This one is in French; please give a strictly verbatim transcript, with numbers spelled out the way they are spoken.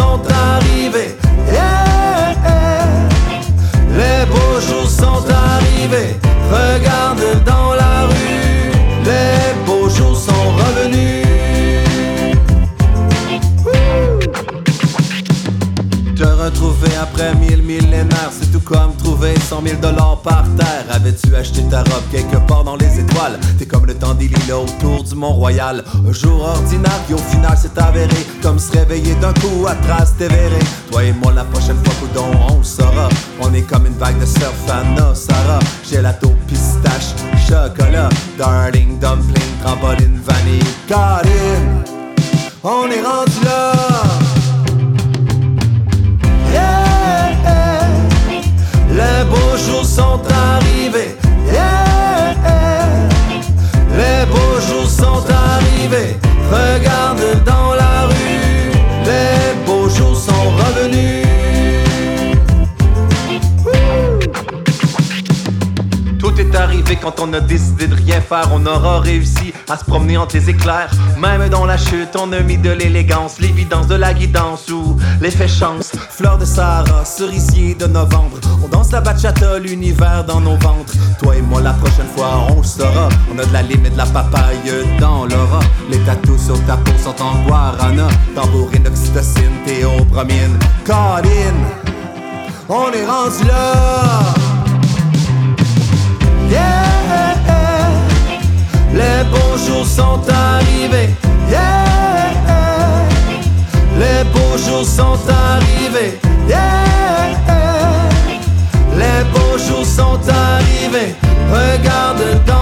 sont arrivés. Yeah, yeah. Les beaux jours sont arrivés. Regarde dans la rue, les beaux jours sont revenus. Te retrouver après mille millénaires, c'est tout comme trouver cent mille dollars par terre. Avais-tu acheté ta robe quelque part dans les étoiles? T'es comme le temps des lilas autour du Mont-Royal. Un jour ordinaire qui au final s'est avéré comme se réveiller d'un coup à trace t'évérer. Toi et moi la prochaine fois coudon on le saura. On est comme une vague de surf à Nosara. Gelato, pistache, chocolat, darling, dumpling, trampoline, vanille. Got in, on est rendu là. Yeah, yeah. Les beaux jours sont arrivés. Yeah, yeah. Les beaux jours sont arrivés. Regarde dans la rue, les beaux jours sont revenus. Tout est arrivé quand on a décidé de rien faire. On aura réussi à se promener entre les éclairs. Même dans la chute, on a mis de l'élégance, l'évidence de la guidance ou l'effet chance. Fleur de Sahara, cerisier de novembre. On danse la bachata, l'univers dans nos ventres. Toi et moi la prochaine fois on le saura. On a de la lime et de la papaye dans l'aura. Les tatous sur ta peau sont en guarana. Tambourine, oxytocine, théobromine. Call in, on est rendu là. Yeah, yeah. Les beaux jours sont arrivés. Yeah, yeah. Les beaux jours sont arrivés. Yeah, yeah. Les beaux jours sont arrivés. Regarde dans